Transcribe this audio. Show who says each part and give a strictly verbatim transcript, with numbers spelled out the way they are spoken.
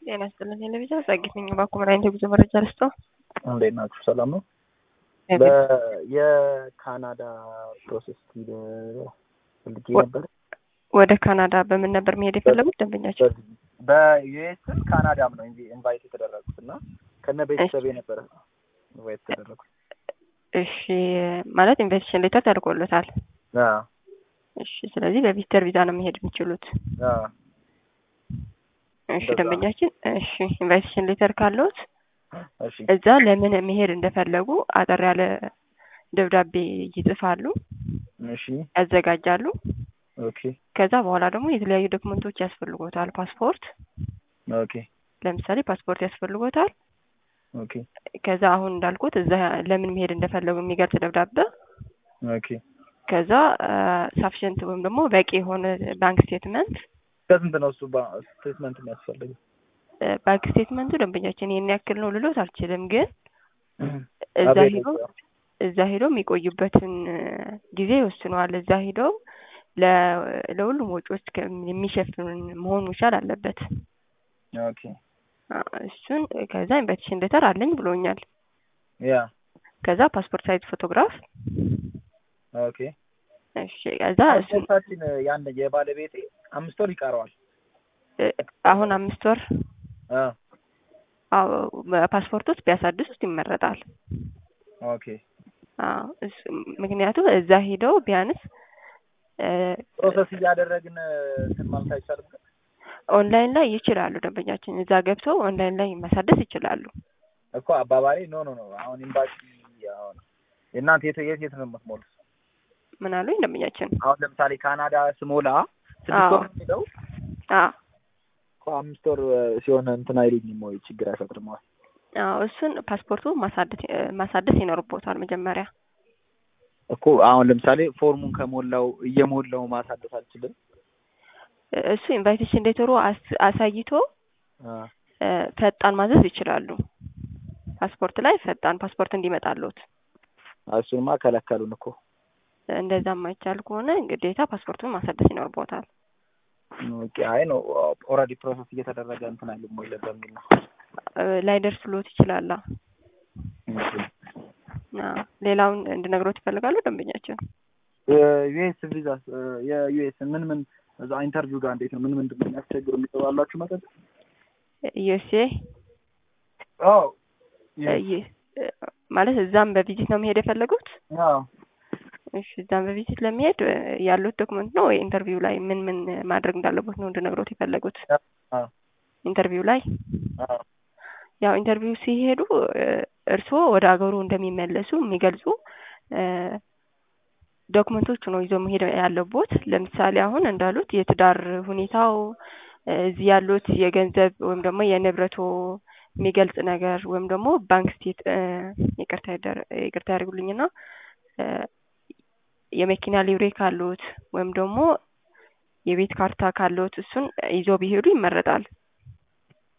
Speaker 1: ጤና ይስጥልኝ ለቪዛ ጸግት ነኝ ባኩመራይን ተጉዞ መረጃ ልስጠው።
Speaker 2: እንዴት ናችሁ? ሰላም ነው። የካናዳ ፕሮሰስ ልጅ ነበር።
Speaker 1: ወደ ካናዳ በምን ነበር መሄድ የፈለጉት ደንበኛቸው?
Speaker 2: በዩኤስ ካናዳም ነው እንጂ ኢንቫይት የተደረጉትና ከነ ቤተሰቤ ነበር ኢንቫይት የተደረጉት።
Speaker 1: እሺ ማለት ኢንቪቴሽን ሌተር ተልኮሎታል?
Speaker 2: አዎ።
Speaker 1: እሺ ስለዚህ በቪዚተር ቪዛ ነው መሄድ የሚችሉት?
Speaker 2: አዎ።
Speaker 1: እሺ ደንበኛችን እሺ ኢንቪቴሽን ሌተር ካለዎት
Speaker 2: እሺ
Speaker 1: እዛ ለምን መሄድ እንደፈለጉ አጠር ያለ ደብዳቤ ይጽፋሉ።
Speaker 2: እሺ
Speaker 1: ያዘጋጃሉ።
Speaker 2: ኦኬ።
Speaker 1: ከዛ በኋላ ደግሞ የተለያዩ ዶክመንቶች ያስፈልጉታል። ፓስፖርት
Speaker 2: ኦኬ።
Speaker 1: ለምሳሌ ፓስፖርት ያስፈልጉታል።
Speaker 2: ኦኬ።
Speaker 1: ከዛ አሁን እንዳልኩት እዛ ለምን መሄድ እንደፈለጉ የሚገልጽ ደብዳቤ።
Speaker 2: ኦኬ።
Speaker 1: ከዛ ሳፊሽንት ወይም ደግሞ በቂ የሆነ ባንክ ስቴትመንት።
Speaker 2: ከስንት ነው እሱ ስቴትመንት የሚያስፈልገው?
Speaker 1: ባንክ ስቴትመንቱ ደንበኛችን ይሄን ያክል ነው ልሎት አልችልም፣ ግን እዛ ሄዶ እዛ ሄዶ የሚቆዩበትን ጊዜ ይወስነዋል። እዛ ሄዶ ለሁሉም ወጪዎች የሚሸፍን መሆን መቻል አለበት።
Speaker 2: ኦኬ።
Speaker 1: እሱን ከዛ ኢንቪቴሽን ሌተር አለኝ ብሎኛል።
Speaker 2: ያ
Speaker 1: ከዛ ፓስፖርት ሳይዝ ፎቶግራፍ።
Speaker 2: ኦኬ።
Speaker 1: እሺ ከዛ
Speaker 2: ፓስፖርታችን ያን የባለቤቴ አምስት ወር ይቀረዋል።
Speaker 1: አሁን አምስት ወር
Speaker 2: አ
Speaker 1: አዎ ፓስፖርቱስ ቢያሳድሱት ይመረጣል።
Speaker 2: ኦኬ።
Speaker 1: አዎ ምክንያቱም እዛ ሄደው ቢያንስ
Speaker 2: ፕሮሰስ እያደረግን እንትን ማለት አይቻልም።
Speaker 1: ኦንላይን ላይ ይችላሉ ደንበኛችን እዛ ገብተው ኦንላይን ላይ ማሳደስ ይችላሉ
Speaker 2: እኮ አባባሪ ኖ ኖ ኖ አሁን ኤምባሲ አሁን እናንተ የት የት የት ነው የምትሞሉት?
Speaker 1: ምን አሉኝ ደንበኛችን?
Speaker 2: አሁን ለምሳሌ ካናዳ ስሞላ ስድስት ወር ነው።
Speaker 1: አዎ
Speaker 2: እኮ አምስት ወር ሲሆን እንትን አይሉኝም ወይ ችግር አይፈጥርም ወይ?
Speaker 1: አዎ እሱን ፓስፖርቱ ማሳደስ ማሳደስ ይኖርቦታል መጀመሪያ።
Speaker 2: እኮ አሁን ለምሳሌ ፎርሙን ከሞላው እየሞላው ማሳደስ አልችልም።
Speaker 1: እሱ ኢንቪቴሽን ሌተሩ አሳይቶ
Speaker 2: አ
Speaker 1: ፈጣን ማዘዝ ይችላሉ። ፓስፖርት ላይ ፈጣን ፓስፖርት እንዲመጣልዎት።
Speaker 2: እሱንማ ከለከሉን እኮ።
Speaker 1: እንደዛ የማይቻል ከሆነ ግዴታ ፓስፖርቱን ማሳደስ ይኖርቦታል።
Speaker 2: ኦኬ። አይ ነው ኦልሬዲ ፕሮሰስ እየተደረገ እንትን አይልም ወይ ለበሚል ነው
Speaker 1: ላይ ደርስሎት ይችላል። አዎ ሌላውን እንድነግሮት ይፈልጋሉ ደንበኛችን?
Speaker 2: ዩኤስ ቪዛ የዩኤስ ምን ምን እዛ ኢንተርቪው ጋር እንዴት ነው ምን ምን እንደሚያስቸግሩ የሚተዋላችሁ ማለት ነው?
Speaker 1: ዩኤስኤ
Speaker 2: አዎ
Speaker 1: ማለት እዛም በቪዚት ነው መሄድ የፈለጉት?
Speaker 2: አዎ።
Speaker 1: እሺ እዛም በቪዚት ለመሄድ ያሉት ዶክመንት ነው ወይ ኢንተርቪው ላይ ምን ምን ማድረግ እንዳለበት ነው እንድነግሮት የፈለጉት?
Speaker 2: አዎ
Speaker 1: ኢንተርቪው ላይ
Speaker 2: አዎ
Speaker 1: ያው ኢንተርቪው ሲሄዱ እርስዎ ወደ ሀገሩ እንደሚመለሱ የሚገልጹ ዶክመንቶች ነው ይዞ መሄድ ያለበት። ለምሳሌ አሁን እንዳሉት የትዳር ሁኔታው እዚህ ያሉት የገንዘብ ወይም ደግሞ የንብረቶ የሚገልጽ ነገር ወይም ደግሞ ባንክ ስቴት ይቅርታ ይቅርታ ያድርጉልኝና የመኪና ሊብሬ ካሉት ወይም ደግሞ የቤት ካርታ ካሉት እሱን ይዞ ቢሄዱ ይመረጣል።